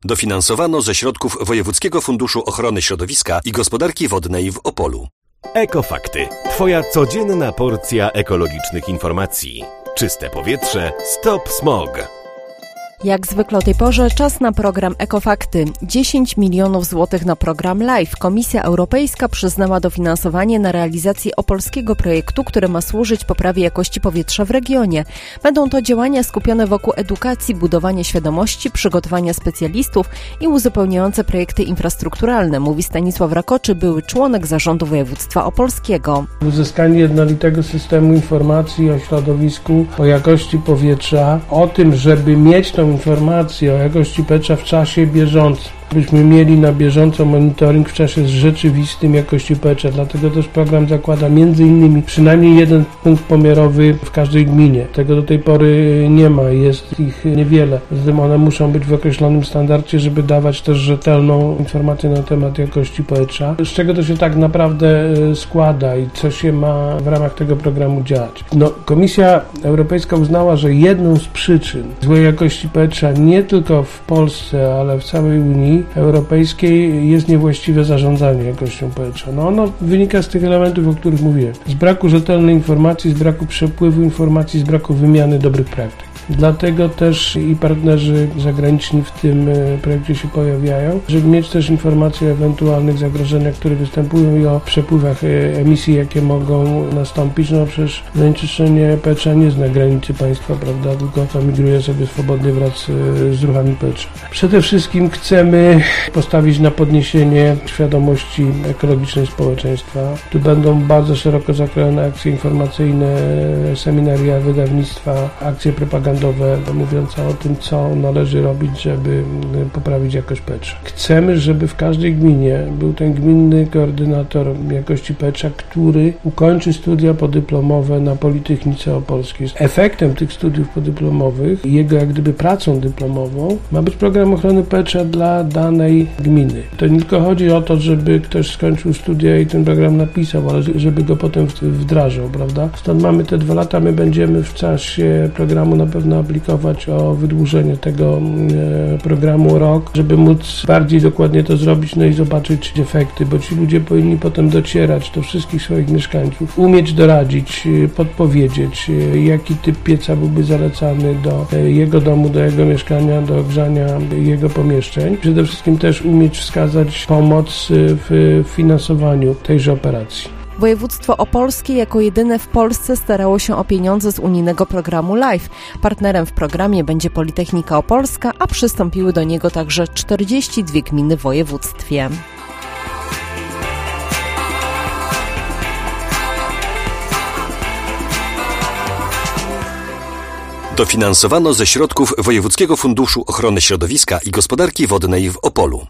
Dofinansowano ze środków Wojewódzkiego Funduszu Ochrony Środowiska i Gospodarki Wodnej w Opolu. Ekofakty. Twoja codzienna porcja ekologicznych informacji. Czyste powietrze. Stop smog. Jak zwykle o tej porze czas na program Ekofakty. 10 milionów złotych na program LIFE. Komisja Europejska przyznała dofinansowanie na realizację opolskiego projektu, który ma służyć poprawie jakości powietrza w regionie. Będą to działania skupione wokół edukacji, budowania świadomości, przygotowania specjalistów i uzupełniające projekty infrastrukturalne, mówi Stanisław Rakoczy, były członek zarządu województwa opolskiego. Uzyskanie jednolitego systemu informacji o środowisku, o jakości powietrza, o tym, żeby mieć tą informację o jakości powietrza w czasie bieżącym. Byśmy mieli na bieżąco monitoring w czasie rzeczywistym jakości powietrza. Dlatego też program zakłada m.in. przynajmniej jeden punkt pomiarowy w każdej gminie. Tego do tej pory nie ma, jest ich niewiele. Zatem one muszą być w określonym standardzie, żeby dawać też rzetelną informację na temat jakości powietrza. Z czego to się tak naprawdę składa i co się ma w ramach tego programu dziać? Komisja Europejska uznała, że jedną z przyczyn złej jakości powietrza nie tylko w Polsce, ale w całej Unii Europejskiej jest niewłaściwe zarządzanie jakością powietrza. Ono wynika z tych elementów, o których mówiłem. Z braku rzetelnej informacji, z braku przepływu informacji, z braku wymiany dobrych praktyk. Dlatego też i partnerzy zagraniczni w tym projekcie się pojawiają, żeby mieć też informacje o ewentualnych zagrożeniach, które występują i o przepływach emisji, jakie mogą nastąpić. Przecież zanieczyszczenie powietrza nie zna granicy państwa, prawda, tylko to migruje sobie swobodnie wraz z ruchami powietrza. Przede wszystkim chcemy postawić na podniesienie świadomości ekologicznej społeczeństwa. Tu będą bardzo szeroko zakrojone akcje informacyjne, seminaria, wydawnictwa, akcje propagandowe mówiące o tym, co należy robić, żeby poprawić jakość powietrza. Chcemy, żeby w każdej gminie był ten gminny koordynator jakości powietrza, który ukończy studia podyplomowe na Politechnice Opolskiej. Efektem tych studiów podyplomowych i jego jak gdyby pracą dyplomową ma być program ochrony powietrza dla danej gminy. To nie tylko chodzi o to, żeby ktoś skończył studia i ten program napisał, ale żeby go potem wdrażał, prawda? Stąd mamy te 2 lata, my będziemy w czasie programu na pewno aplikować o wydłużenie tego programu rok, żeby móc bardziej dokładnie to zrobić, i zobaczyć efekty, bo ci ludzie powinni potem docierać do wszystkich swoich mieszkańców, umieć doradzić, podpowiedzieć, jaki typ pieca byłby zalecany do jego domu, do jego mieszkania, do ogrzania jego pomieszczeń. Przede wszystkim też umieć wskazać pomoc w finansowaniu tejże operacji. Województwo opolskie jako jedyne w Polsce starało się o pieniądze z unijnego programu LIFE. Partnerem w programie będzie Politechnika Opolska, a przystąpiły do niego także 42 gminy w województwie. Dofinansowano ze środków Wojewódzkiego Funduszu Ochrony Środowiska i Gospodarki Wodnej w Opolu.